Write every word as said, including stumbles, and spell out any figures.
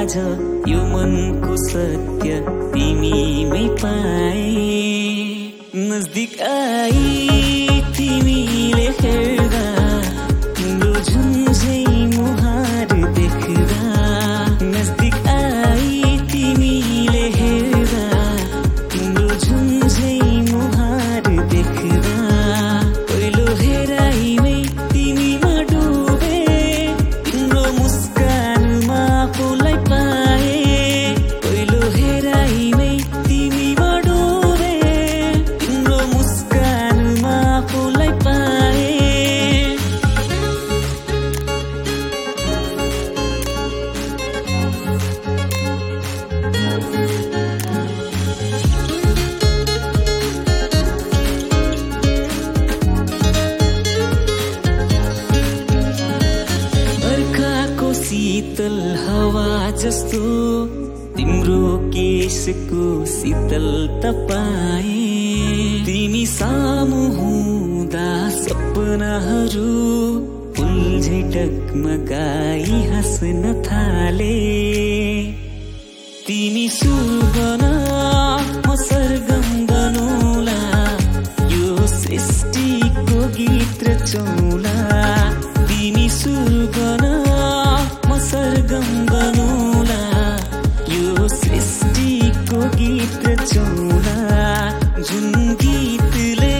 आज यो मनको सत्य तिमीमै पाए। नजदिक आई तिमीले हेर्दा तिम्रो झुन्झै मुहार देख्दा। नजदिक आई तिमीले हेर्दा तिम्रो झुन्झै मुहार देख्दा। पहिलो हेराइमै तिमीमा डुबे तिम्रो मुस्कानमा आफूलाई पाए। पहिलो हेराइमै तिमीमा डुबे तिम्रो मुस्कानमा आफूलाई पाए। बर्खाको शीतल हावा जस्तो तिम्रो केशको शीतल तपाए। तिमी सामु हुँदा सपनाहरू फुलझै डगमगाई हाँस्न थाले। तिमी सुर बन म सरगम बनौला यो सृष्टिको गीत रचौला। तिमी सुर बन म सरगम बनौला यो सृष्टिको गीत रचौला। जुन गीतले